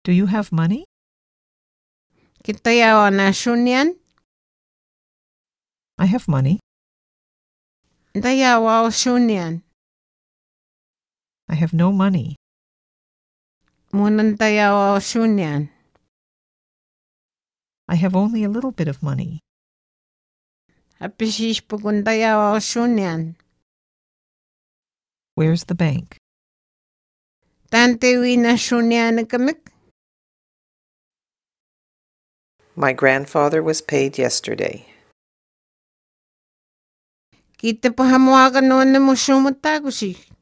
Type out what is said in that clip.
Do you have money? Kitayawa na shunyan? I have money. Dayawa o shunyan? I have no money. Munan dayawa o shunyan? I have only a little bit of money. Apishish pukun dayawa o shunyan? Where's the bank? Tante wina shunyan kamik? My grandfather was paid yesterday. Kita pa hamuakan noon na mo sumutagusi.